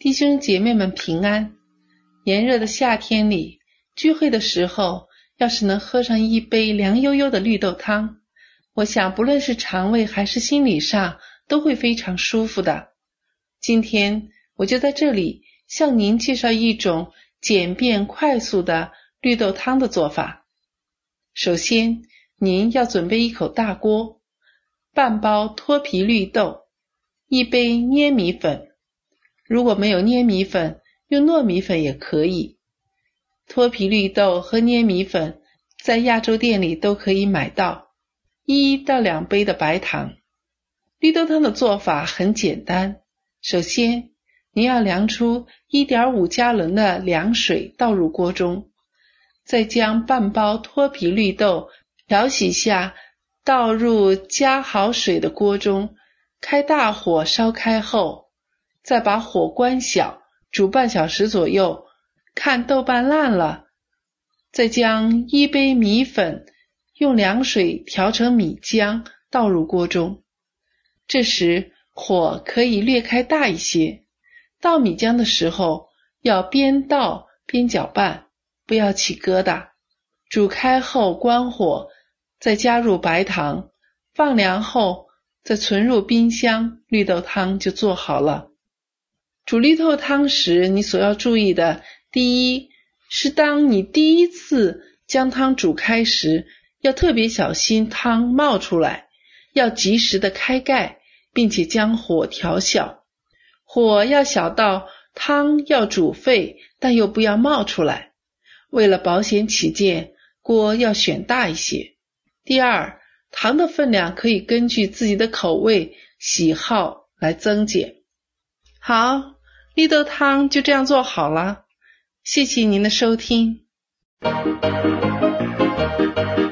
弟兄姐妹们平安。炎热的夏天里，聚会的时候，要是能喝上一杯凉悠悠的绿豆汤，我想不论是肠胃还是心理上都会非常舒服的。今天我就在这里向您介绍一种简便快速的绿豆汤的做法。首先，您要准备一口大锅，半包脱皮绿豆，一杯捏米粉，如果没有捏米粉，用糯米粉也可以。脱皮绿豆和捏米粉在亚洲店里都可以买到。1到2杯的白糖。绿豆汤的做法很简单，首先你要量出 1.5 加仑的凉水倒入锅中，再将半包脱皮绿豆漂洗下倒入加好水的锅中，开大火烧开后，再把火关小，煮半小时左右，看豆瓣烂了，再将1杯米粉用凉水调成米浆倒入锅中。这时火可以略开大一些，倒米浆的时候要边倒边搅拌，不要起疙瘩。煮开后关火，再加入白糖，放凉后再存入冰箱，绿豆汤就做好了。煮绿豆汤时，你所要注意的，第一是当你第一次将汤煮开时，要特别小心汤冒出来，要及时的开盖，并且将火调小，火要小到汤要煮沸，但又不要冒出来。为了保险起见，锅要选大一些。第二，糖的分量可以根据自己的口味、喜好来增减。好，绿豆汤就这样做好了。谢谢您的收听。